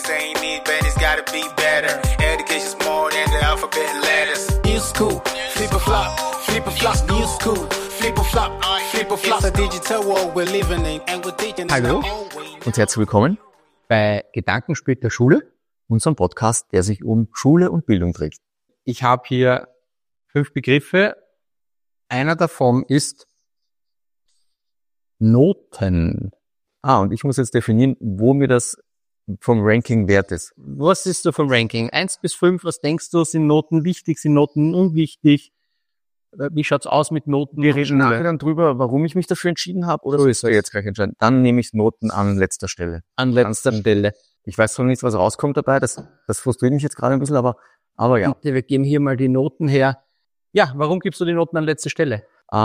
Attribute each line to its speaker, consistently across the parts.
Speaker 1: ain't need, but it's gotta be better. Education's more than the alphabet and letters. New school, flip a flop, new school, flip a flop. It's a digital world we're living in and we're teaching.
Speaker 2: Hallo und herzlich willkommen bei Gedankenspiel der Schule, unserem Podcast, der sich um Schule und Bildung dreht. Ich habe hier 5 Begriffe. Einer davon ist Noten. Und ich muss jetzt definieren, wo mir das vom Ranking wert ist. Was ist so vom Ranking? 1 bis 5, was denkst du, sind Noten wichtig, sind Noten unwichtig? Wie schaut's aus mit Noten? Wir reden nachher dann drüber, warum ich mich dafür entschieden habe. Oder so ist er jetzt gleich entscheidend. Dann nehme ich Noten an letzter Stelle. An letzter Stelle. Ich weiß zwar nicht, was rauskommt dabei. Das frustriert mich jetzt gerade ein bisschen, aber ja. Bitte, wir geben hier mal die Noten her. Ja, warum gibst du die Noten an letzter Stelle?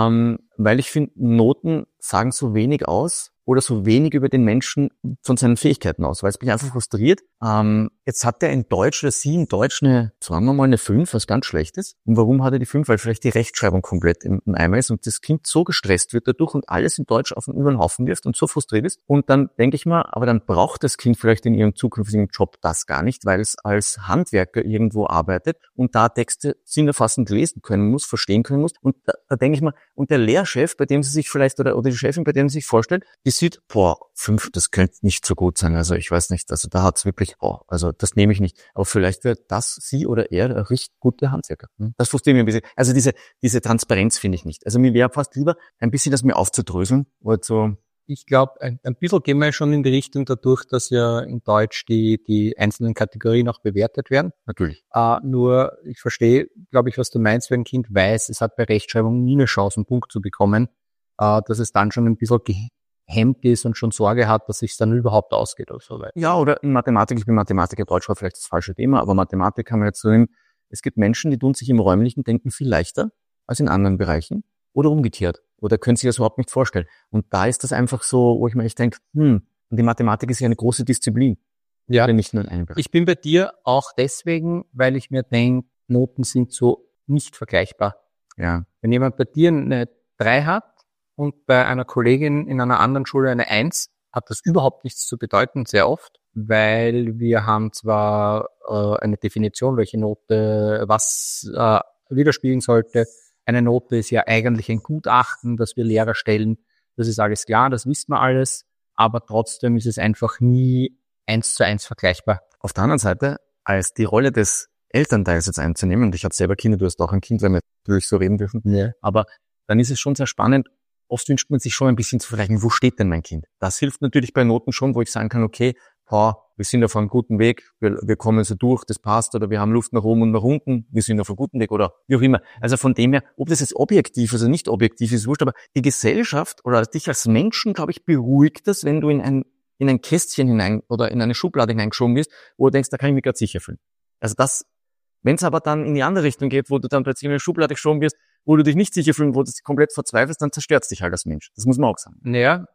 Speaker 2: Weil ich finde, Noten sagen so wenig aus oder so wenig über den Menschen von seinen Fähigkeiten aus, weil es mich einfach frustriert. Jetzt hat er in Deutsch oder sie in Deutsch sagen wir mal eine 5, was ganz schlecht ist. Und warum hat er die 5? Weil vielleicht die Rechtschreibung komplett im Eimer ist und das Kind so gestresst wird dadurch und alles in Deutsch über den Haufen wirft und so frustriert ist. Und dann denke ich mal, aber dann braucht das Kind vielleicht in ihrem zukünftigen Job das gar nicht, weil es als Handwerker irgendwo arbeitet und da Texte sinnerfassend lesen können muss, verstehen können muss. Und da denke ich mal, und der Lehrchef, bei dem sie sich vielleicht, oder die Chefin, bei dem sie sich vorstellt, die sieht, 5, das könnte nicht so gut sein. Also ich weiß nicht, also da hat's wirklich, also das nehme ich nicht. Aber vielleicht wird das sie oder er ein richtig guter Handwerker. Das frustriert mich ein bisschen. Also diese Transparenz finde ich nicht. Also mir wäre fast lieber, ein bisschen das mir aufzudröseln. Oder so. Ich glaube, ein bisschen gehen wir schon in die Richtung dadurch, dass ja in Deutsch die einzelnen Kategorien auch bewertet werden. Natürlich. Nur, ich verstehe, glaube ich, was du meinst, wenn ein Kind weiß, es hat bei Rechtschreibung nie eine Chance, einen Punkt zu bekommen, dass es dann schon ein bisschen gehemmt ist und schon Sorge hat, dass es dann überhaupt ausgeht oder so weiter. Ja, oder in Mathematik, ich bin Mathematiker, Deutsch war vielleicht das falsche Thema, aber Mathematik kann man jetzt so nehmen, es gibt Menschen, die tun sich im räumlichen Denken viel leichter als in anderen Bereichen oder umgekehrt oder können sich das überhaupt nicht vorstellen. Und da ist das einfach so, wo ich mir echt denke, und die Mathematik ist ja eine große Disziplin. Ja, nicht nur in einem Bereich. Ich bin bei dir auch deswegen, weil ich mir denke, Noten sind so nicht vergleichbar. Ja. Wenn jemand bei dir eine 3 hat, und bei einer Kollegin in einer anderen Schule eine 1, hat das überhaupt nichts zu bedeuten, sehr oft, weil wir haben zwar eine Definition, welche Note was widerspiegeln sollte. Eine Note ist ja eigentlich ein Gutachten, das wir Lehrer stellen. Das ist alles klar, das wissen wir alles, aber trotzdem ist es einfach nie 1:1 vergleichbar. Auf der anderen Seite, als die Rolle des Elternteils jetzt einzunehmen, und ich habe selber Kinder, du hast auch ein Kind, weil wir natürlich so reden dürfen, ja. Aber dann ist es schon sehr spannend. Oft wünscht man sich schon ein bisschen zu vergleichen, wo steht denn mein Kind? Das hilft natürlich bei Noten schon, wo ich sagen kann, okay, wir sind auf einem guten Weg, wir kommen so durch, das passt, oder wir haben Luft nach oben und nach unten, wir sind auf einem guten Weg, oder wie auch immer. Also von dem her, ob das jetzt objektiv, also nicht objektiv ist, wurscht, aber die Gesellschaft oder dich als Menschen, glaube ich, beruhigt das, wenn du in ein Kästchen hinein oder in eine Schublade hineingeschoben wirst, wo du denkst, da kann ich mich gerade sicher fühlen. Also das, wenn es aber dann in die andere Richtung geht, wo du dann plötzlich in eine Schublade geschoben wirst, wo du dich nicht sicher fühlst, wo du dich komplett verzweifelst, dann zerstört es dich halt als Mensch. Das muss man auch sagen. Ja,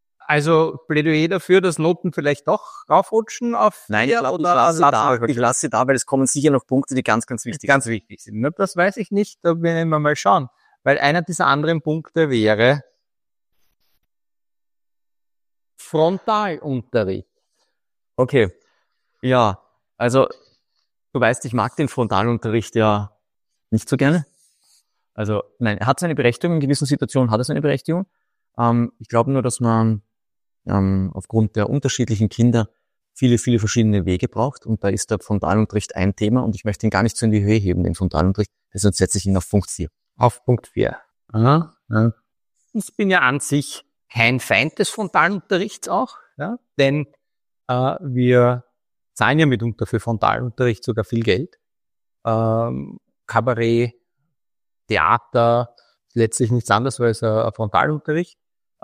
Speaker 2: also Plädoyer dafür, dass Noten vielleicht doch raufrutschen auf... Nein, ich lasse sie da, weil es kommen sicher noch Punkte, die ganz, ganz wichtig sind. Das weiß ich nicht, da werden wir mal schauen. Weil einer dieser anderen Punkte wäre Frontalunterricht. Okay, ja, also du weißt, ich mag den Frontalunterricht ja nicht so gerne. Also nein, er hat seine Berechtigung, in gewissen Situationen hat er seine Berechtigung. Ich glaube nur, dass man aufgrund der unterschiedlichen Kinder viele, viele verschiedene Wege braucht. Und da ist der Frontalunterricht ein Thema und ich möchte ihn gar nicht so in die Höhe heben, den Frontalunterricht. Deshalb setze ich ihn auf Punkt 4. Auf Punkt 4. Aha, ja. Ich bin ja an sich kein Feind des Frontalunterrichts auch, ja, denn wir zahlen ja mitunter für Frontalunterricht sogar viel Geld. Kabarett, Theater, letztlich nichts anderes als ein Frontalunterricht.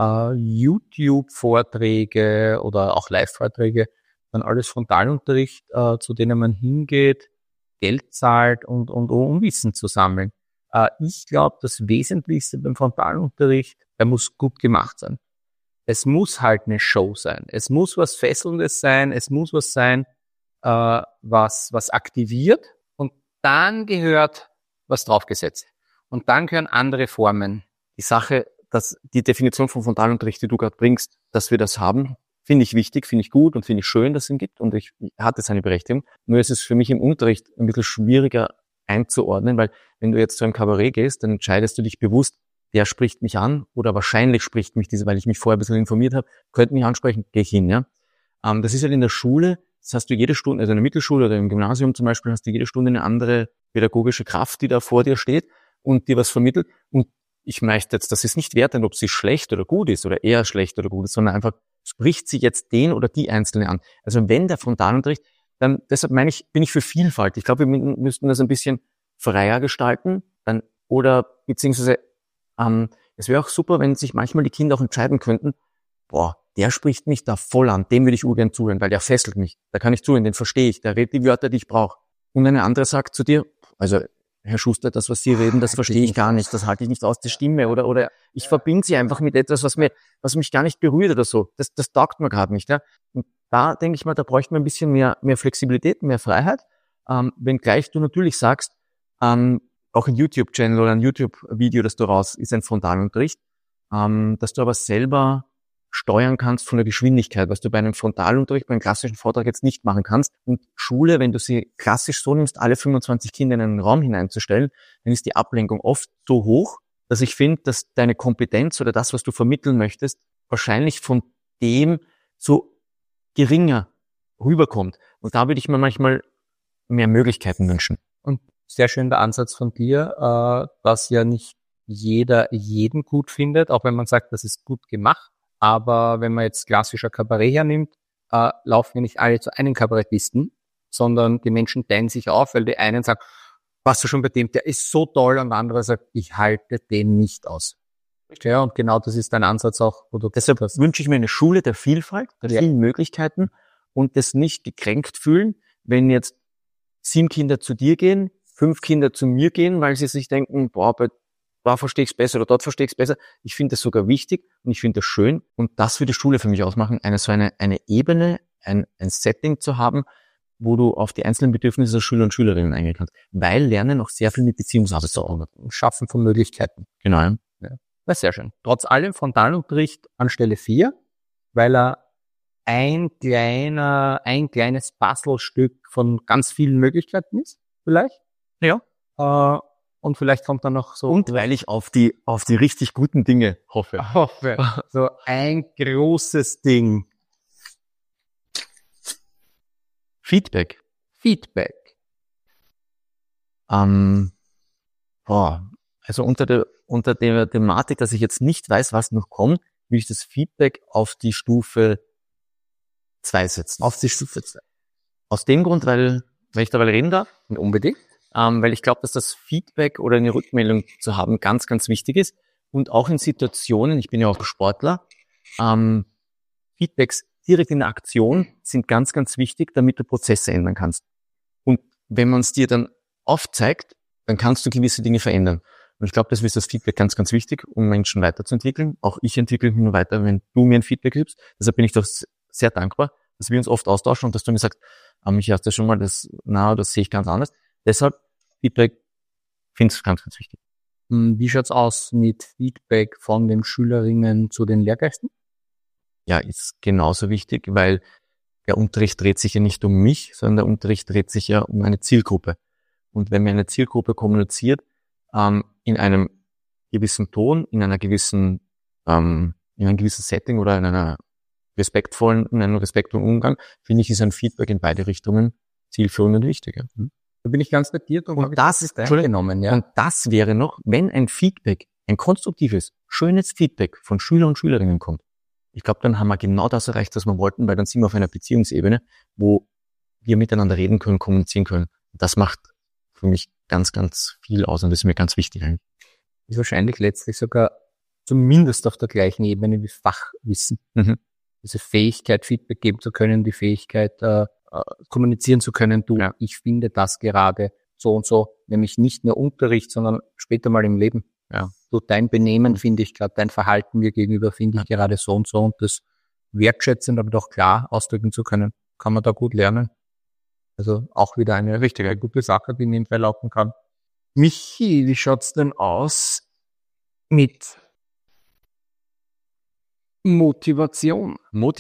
Speaker 2: YouTube-Vorträge oder auch Live-Vorträge, dann alles Frontalunterricht, zu denen man hingeht, Geld zahlt und um Wissen zu sammeln. Ich glaube, das Wesentlichste beim Frontalunterricht, der muss gut gemacht sein. Es muss halt eine Show sein. Es muss was Fesselndes sein. Es muss was sein, was aktiviert. Und dann gehört was draufgesetzt. Und dann gehören andere Formen. Die Sache, dass die Definition von Frontalunterricht, die du gerade bringst, dass wir das haben, finde ich wichtig, finde ich gut und finde ich schön, dass es ihn gibt und ich hatte seine Berechtigung. Nur ist es für mich im Unterricht ein bisschen schwieriger einzuordnen, weil wenn du jetzt zu einem Kabarett gehst, dann entscheidest du dich bewusst, der spricht mich an oder wahrscheinlich spricht mich diese, weil ich mich vorher ein bisschen informiert habe, könnte mich ansprechen, gehe ich hin, ja. Das ist halt in der Schule, das hast du jede Stunde, also in der Mittelschule oder im Gymnasium zum Beispiel, hast du jede Stunde eine andere pädagogische Kraft, die da vor dir steht und dir was vermittelt. Und ich möchte jetzt, das ist nicht wertend, ob sie schlecht oder gut ist oder eher schlecht oder gut ist, sondern einfach spricht sie jetzt den oder die Einzelne an. Also wenn der Frontalunterricht, dann, deshalb meine ich, bin ich für Vielfalt. Ich glaube, wir müssten das ein bisschen freier gestalten, dann, oder, beziehungsweise, es wäre auch super, wenn sich manchmal die Kinder auch entscheiden könnten, boah, der spricht mich da voll an, dem würde ich ungern zuhören, weil der fesselt mich. Da kann ich zuhören, den verstehe ich, der redet die Wörter, die ich brauche. Und eine andere sagt zu dir, also, Herr Schuster, das, was Sie reden, das verstehe ich gar nicht, das halte ich nicht aus, die Stimme, oder ich verbinde Sie einfach mit etwas, was mich gar nicht berührt oder so. Das taugt mir gerade nicht, ja. Und da denke ich mal, da bräuchte man ein bisschen mehr Flexibilität, mehr Freiheit, wenngleich du natürlich sagst, auch ein YouTube-Channel oder ein YouTube-Video, das du raus, ist ein Frontalunterricht, dass du aber selber steuern kannst von der Geschwindigkeit, was du bei einem Frontalunterricht, bei einem klassischen Vortrag jetzt nicht machen kannst. Und Schule, wenn du sie klassisch so nimmst, alle 25 Kinder in einen Raum hineinzustellen, dann ist die Ablenkung oft so hoch, dass ich finde, dass deine Kompetenz oder das, was du vermitteln möchtest, wahrscheinlich von dem so geringer rüberkommt. Und da würde ich mir manchmal mehr Möglichkeiten wünschen.
Speaker 3: Und sehr schön der Ansatz von dir, dass ja nicht jeder jeden gut findet, auch wenn man sagt, das ist gut gemacht. Aber wenn man jetzt klassischer Kabarett hernimmt, laufen ja nicht alle zu einem Kabarettisten, sondern die Menschen teilen sich auf, weil die einen sagen, warst du schon bei dem, der ist so toll, und der andere sagt, ich halte den nicht aus. Ja, und genau das ist dein Ansatz auch, wo du
Speaker 2: deshalb wünsche ich mir eine Schule der Vielfalt, der vielen Möglichkeiten und das nicht gekränkt fühlen, wenn jetzt 7 Kinder zu dir gehen, 5 Kinder zu mir gehen, weil sie sich denken, boah, da verstehe ich es besser oder dort verstehe ich es besser. Ich finde das sogar wichtig und ich finde das schön. Und das würde Schule für mich ausmachen, eine Ebene, ein Setting zu haben, wo du auf die einzelnen Bedürfnisse der Schüler und Schülerinnen eingehen kannst. Weil Lernen auch sehr viel mit Beziehungsarbeit zu tun hat.
Speaker 3: Schaffen von Möglichkeiten.
Speaker 2: Genau.
Speaker 3: Ja. Das ist sehr schön. Trotz allem Frontalunterricht an Stelle 4, weil er ein kleines Puzzlestück von ganz vielen Möglichkeiten ist, vielleicht.
Speaker 2: Ja.
Speaker 3: Und vielleicht kommt dann noch so...
Speaker 2: Und weil ich auf die richtig guten Dinge hoffe.
Speaker 3: So ein großes Ding.
Speaker 2: Feedback. Also unter der Thematik, dass ich jetzt nicht weiß, was noch kommt, will ich das Feedback auf die Stufe 2 setzen.
Speaker 3: Auf die Stufe 2.
Speaker 2: Aus dem Grund, weil ich dabei reden darf.
Speaker 3: Unbedingt.
Speaker 2: Weil ich glaube, dass das Feedback oder eine Rückmeldung zu haben ganz, ganz wichtig ist. Und auch in Situationen, ich bin ja auch Sportler, Feedbacks direkt in der Aktion sind ganz, ganz wichtig, damit du Prozesse ändern kannst. Und wenn man es dir dann aufzeigt, dann kannst du gewisse Dinge verändern. Und ich glaube, das ist das Feedback ganz, ganz wichtig, um Menschen weiterzuentwickeln. Auch ich entwickle mich nur weiter, wenn du mir ein Feedback gibst. Deshalb bin ich doch sehr dankbar, dass wir uns oft austauschen und dass du mir sagst, ich hast ja schon mal das sehe ich ganz anders. Deshalb Feedback finde ich ganz, ganz wichtig.
Speaker 3: Wie schaut's aus mit Feedback von den Schülerinnen zu den Lehrkräften?
Speaker 2: Ja, ist genauso wichtig, weil der Unterricht dreht sich ja nicht um mich, sondern der Unterricht dreht sich ja um eine Zielgruppe. Und wenn man eine Zielgruppe kommuniziert, in einem gewissen Ton, in einem gewissen Setting oder in einem respektvollen Umgang, finde ich, ist ein Feedback in beide Richtungen zielführend und wichtig. Ja.
Speaker 3: Da bin ich ganz bei dir.
Speaker 2: Und das ist genommen, ja. Und das wäre noch, wenn ein Feedback, ein konstruktives, schönes Feedback von Schülern und Schülerinnen kommt. Ich glaube, dann haben wir genau das erreicht, was wir wollten, weil dann sind wir auf einer Beziehungsebene, wo wir miteinander reden können, kommunizieren können. Und das macht für mich ganz, ganz viel aus und das ist mir ganz wichtig eigentlich.
Speaker 3: Ist wahrscheinlich letztlich sogar zumindest auf der gleichen Ebene wie Fachwissen. Diese Fähigkeit, Feedback geben zu können, die Fähigkeit, kommunizieren zu können, ich finde das gerade so und so, nämlich nicht nur Unterricht, sondern später mal im Leben.
Speaker 2: Ja.
Speaker 3: So dein Benehmen finde ich gerade, dein Verhalten mir gegenüber finde ich gerade so und das wertschätzend, aber doch klar ausdrücken zu können, kann man da gut lernen. Also auch wieder eine richtige gute Sache, die nebenbei laufen kann. Michi, wie schaut's denn aus mit Motivation.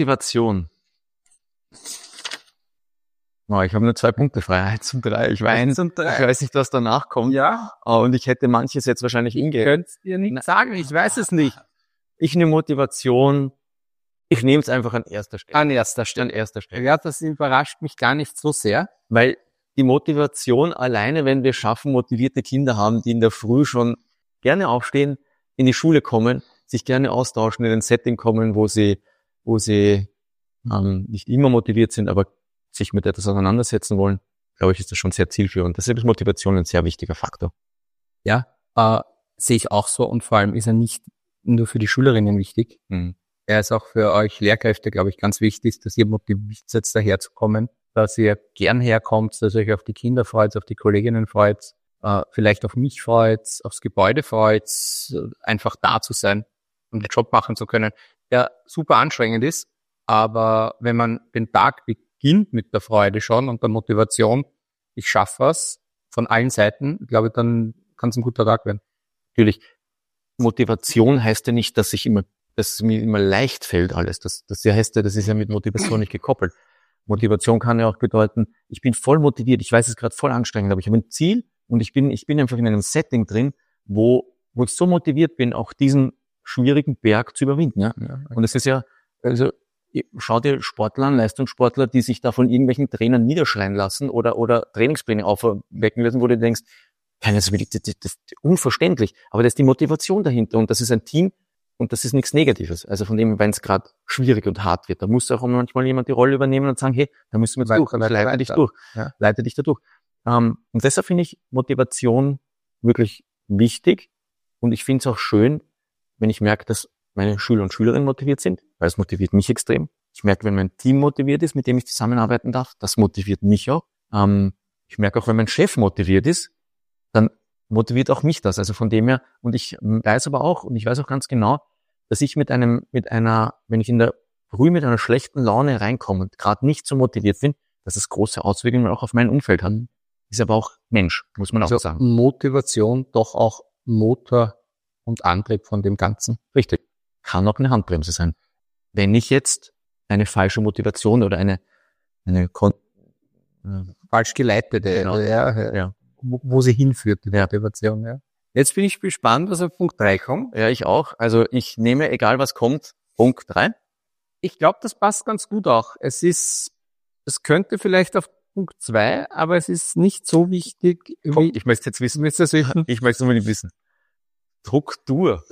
Speaker 2: Oh, ich habe nur 2 Punkte frei, 1 und 3. Ich weiß nicht, was danach kommt.
Speaker 3: Ja.
Speaker 2: Und ich hätte manches jetzt wahrscheinlich
Speaker 3: Könnt's dir nicht sagen, ich weiß es nicht.
Speaker 2: Ich nehme Motivation. Ich nehme es einfach an erster Stelle.
Speaker 3: An erster Stelle. Ja, das überrascht mich gar nicht so sehr.
Speaker 2: Weil die Motivation alleine, wenn wir schaffen, motivierte Kinder haben, die in der Früh schon gerne aufstehen, in die Schule kommen, sich gerne austauschen, in ein Setting kommen, wo sie nicht immer motiviert sind, aber sich mit etwas auseinandersetzen wollen, glaube ich, ist das schon sehr zielführend. Deshalb ist Motivation ein sehr wichtiger Faktor.
Speaker 3: Ja, sehe ich auch so, und vor allem ist er nicht nur für die Schülerinnen wichtig. Er ist auch für euch Lehrkräfte, glaube ich, ganz wichtig, dass ihr motiviert seid, daherzukommen, dass ihr gern herkommt, dass ihr euch auf die Kinder freut, auf die Kolleginnen freut, vielleicht auf mich freut, aufs Gebäude freut, einfach da zu sein und den Job machen zu können, der super anstrengend ist. Aber wenn man den Tag beginnt mit der Freude schon und der Motivation, ich schaffe was von allen Seiten, glaube ich, dann kann es ein guter Tag werden.
Speaker 2: Natürlich, Motivation heißt ja nicht, dass es mir immer leicht fällt alles. Das ist ja mit Motivation nicht gekoppelt. Motivation kann ja auch bedeuten, ich bin voll motiviert, ich weiß, es ist gerade voll anstrengend, aber ich habe ein Ziel und ich bin einfach in einem Setting drin, wo ich so motiviert bin, auch diesen schwierigen Berg zu überwinden. Ja? Und es ist ja, also schau dir Sportler an, Leistungssportler, die sich da von irgendwelchen Trainern niederschreien lassen oder Trainingspläne aufwecken lassen, wo du denkst, das ist unverständlich. Aber da ist die Motivation dahinter und das ist ein Team und das ist nichts Negatives. Also von dem, wenn es gerade schwierig und hart wird, da muss auch manchmal jemand die Rolle übernehmen und sagen, hey, da müssen wir jetzt durch, leite dich durch. Ja. Leite dich da durch. Und deshalb finde ich Motivation wirklich wichtig und ich finde es auch schön, wenn ich merke, dass meine Schüler und Schülerinnen motiviert sind, weil es motiviert mich extrem. Ich merke, wenn mein Team motiviert ist, mit dem ich zusammenarbeiten darf, das motiviert mich auch. Ich merke auch, wenn mein Chef motiviert ist, dann motiviert auch mich das. Also von dem her, und ich weiß aber auch, und ich weiß auch ganz genau, dass ich wenn ich in der Früh mit einer schlechten Laune reinkomme und gerade nicht so motiviert bin, dass es große Auswirkungen auch auf mein Umfeld hat. Ist aber auch Mensch, muss man auch sagen.
Speaker 3: Motivation doch auch Motor und Antrieb von dem Ganzen.
Speaker 2: Richtig. Kann auch eine Handbremse sein. Wenn ich jetzt eine falsche Motivation oder eine
Speaker 3: falsch geleitete,
Speaker 2: genau.
Speaker 3: Ja. Wo sie hinführt, die Motivation. Ja. Jetzt bin ich gespannt, was auf Punkt 3 kommt.
Speaker 2: Ja, ich auch. Also ich nehme, egal was kommt, Punkt 3.
Speaker 3: Ich glaube, das passt ganz gut auch. Es könnte vielleicht auf Punkt 2, aber es ist nicht so wichtig.
Speaker 2: Ich möchte jetzt wissen. Ich möchte es unbedingt wissen. Struktur.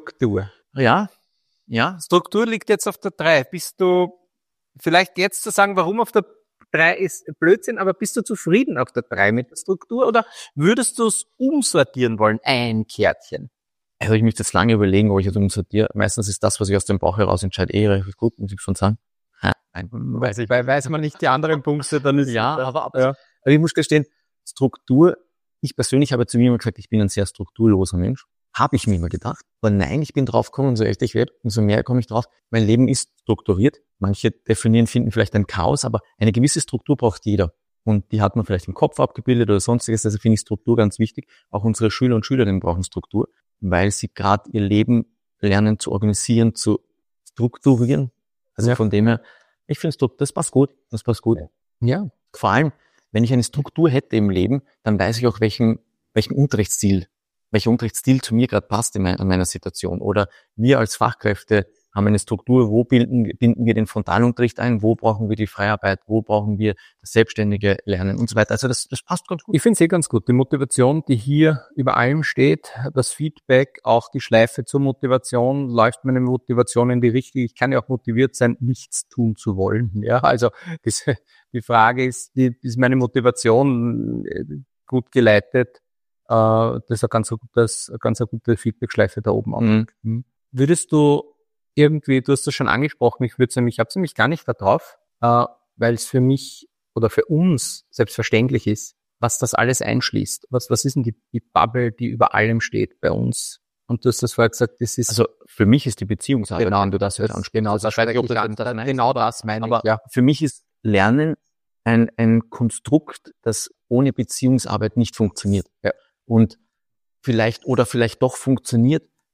Speaker 2: Ja.
Speaker 3: Struktur liegt jetzt auf der 3. Bist du vielleicht jetzt zu sagen, warum auf der 3 ist Blödsinn, aber bist du zufrieden auf der 3 mit der Struktur oder würdest du es umsortieren wollen? Ein Kärtchen.
Speaker 2: Also ich müsste jetzt lange überlegen, ob ich es umsortiere. Meistens ist das, was ich aus dem Bauch heraus entscheide, relativ gut, muss ich schon sagen.
Speaker 3: Nein, weiß man nicht die anderen Punkte, dann ist
Speaker 2: aber ich muss gestehen, Struktur, ich persönlich habe zu mir immer gesagt, ich bin ein sehr strukturloser Mensch. Habe ich mir immer gedacht. Aber nein, ich bin draufgekommen, so älter ich werde, umso mehr komme ich drauf. Mein Leben ist strukturiert. Manche finden vielleicht ein Chaos, aber eine gewisse Struktur braucht jeder. Und die hat man vielleicht im Kopf abgebildet oder sonstiges. Also finde ich Struktur ganz wichtig. Auch unsere Schüler und Schülerinnen brauchen Struktur, weil sie gerade ihr Leben lernen zu organisieren, zu strukturieren. Also von dem her, ich finde das passt gut. Das passt gut.
Speaker 3: Ja.
Speaker 2: Vor allem, wenn ich eine Struktur hätte im Leben, dann weiß ich auch, welcher Unterrichtsstil zu mir gerade passt in meiner Situation. Oder wir als Fachkräfte haben eine Struktur, wo binden wir den Frontalunterricht ein, wo brauchen wir die Freiarbeit, wo brauchen wir das selbstständige Lernen und so weiter. Also das passt ganz gut.
Speaker 3: Ich finde es ganz gut. Die Motivation, die hier über allem steht, das Feedback, auch die Schleife zur Motivation, läuft meine Motivation in die Richtung. Ich kann ja auch motiviert sein, nichts tun zu wollen. Ja, also die Frage ist meine Motivation gut geleitet? Das ist eine ganz gute Feedback-Schleife da oben auch. Würdest du irgendwie, du hast das schon angesprochen, ich habe es nämlich gar nicht da drauf, weil es für mich oder für uns selbstverständlich ist, was das alles einschließt. Was ist denn die Bubble, die über allem steht bei uns? Und du hast das vorher gesagt, das ist...
Speaker 2: Also für mich ist die Beziehungsarbeit,
Speaker 3: genau,
Speaker 2: wenn du das jetzt ansprichst.
Speaker 3: Genau das meine ich.
Speaker 2: Aber für mich ist Lernen ein Konstrukt, das ohne Beziehungsarbeit nicht funktioniert. Ja. Und vielleicht doch funktioniert,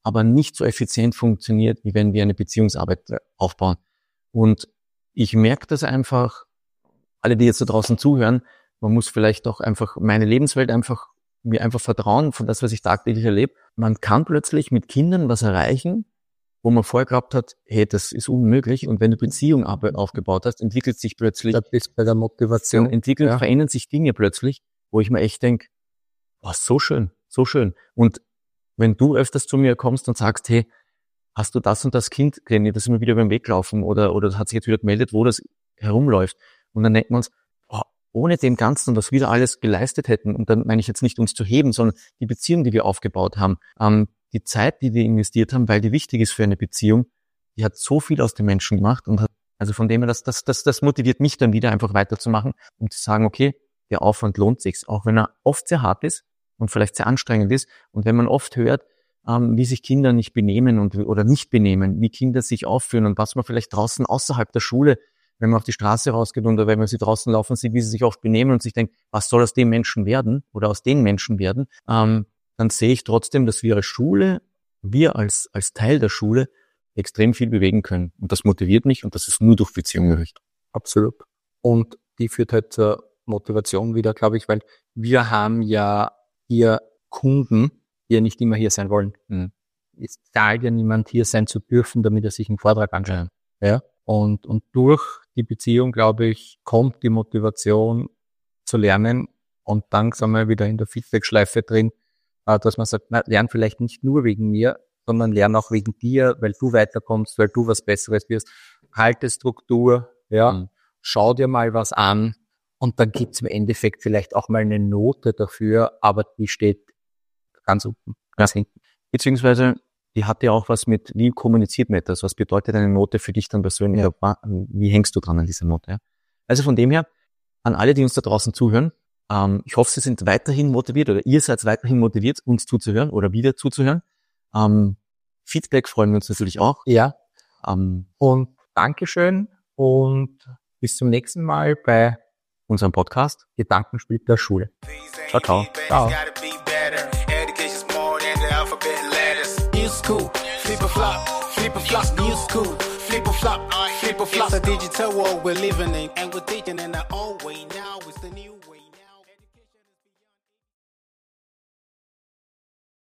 Speaker 2: aber nicht so effizient funktioniert, wie wenn wir eine Beziehungsarbeit aufbauen. Und ich merke das einfach, alle, die jetzt da draußen zuhören, man muss vielleicht auch einfach meine Lebenswelt mir einfach vertrauen von das, was ich tagtäglich erlebe. Man kann plötzlich mit Kindern was erreichen, wo man vorher geglaubt hat, hey, das ist unmöglich. Und wenn du Beziehung aufgebaut hast, entwickelt sich plötzlich,
Speaker 3: Das ist bei der Motivation.
Speaker 2: Verändern sich Dinge plötzlich, wo ich mir echt denke, was so schön, so schön. Und wenn du öfters zu mir kommst und sagst, hey, hast du das und das Kind gesehen, das ist mir wieder über den Weg gelaufen oder das hat sich jetzt wieder gemeldet, wo das herumläuft. Und dann denkt man uns, ohne dem Ganzen, was wir da alles geleistet hätten, und dann meine ich jetzt nicht uns zu heben, sondern die Beziehung, die wir aufgebaut haben, die Zeit, die wir investiert haben, weil die wichtig ist für eine Beziehung, die hat so viel aus den Menschen gemacht und hat, also von dem her, das motiviert mich dann wieder einfach weiterzumachen und zu sagen, okay, der Aufwand lohnt sich, auch wenn er oft sehr hart ist und vielleicht sehr anstrengend ist und wenn man oft hört, wie sich Kinder nicht benehmen oder nicht benehmen, wie Kinder sich aufführen und was man vielleicht draußen außerhalb der Schule, wenn man auf die Straße rausgeht oder wenn man sie draußen laufen sieht, wie sie sich oft benehmen und sich denkt, was soll aus dem Menschen werden oder aus den Menschen werden, dann sehe ich trotzdem, dass wir als Schule, wir als Teil der Schule extrem viel bewegen können. Und das motiviert mich und das ist nur durch Beziehung möglich.
Speaker 3: Absolut. Und die führt halt zur Motivation wieder, glaube ich, weil wir haben ja hier Kunden, die ja nicht immer hier sein wollen. Es zahlt ja niemand, hier sein zu dürfen, damit er sich einen Vortrag anschaut. Ja. Und durch die Beziehung, glaube ich, kommt die Motivation zu lernen und dann sind wir wieder in der Feedback-Schleife drin, dass man sagt, lern vielleicht nicht nur wegen mir, sondern lern auch wegen dir, weil du weiterkommst, weil du was Besseres wirst. Halte Struktur, schau dir mal was an und dann gibt's im Endeffekt vielleicht auch mal eine Note dafür, aber die steht ganz unten, ganz hinten.
Speaker 2: Beziehungsweise die hat ja auch was mit, wie kommuniziert man etwas? Was bedeutet eine Note für dich dann persönlich? Ja. Wie hängst du dran an dieser Note? Ja? Also von dem her, an alle, die uns da draußen zuhören, ich hoffe, Sie sind weiterhin motiviert oder ihr seid weiterhin motiviert, uns zuzuhören oder wieder zuzuhören. Feedback freuen wir uns natürlich auch.
Speaker 3: Ja. Und Dankeschön und bis zum nächsten Mal bei
Speaker 2: unserem Podcast
Speaker 3: Gedankenspiel der Schule.
Speaker 2: Ciao, ciao.
Speaker 3: Ciao.
Speaker 1: School, flip a flop, new school, flip a flop. It's a digital world we're living in, and we're thinking in our own way now. It's the new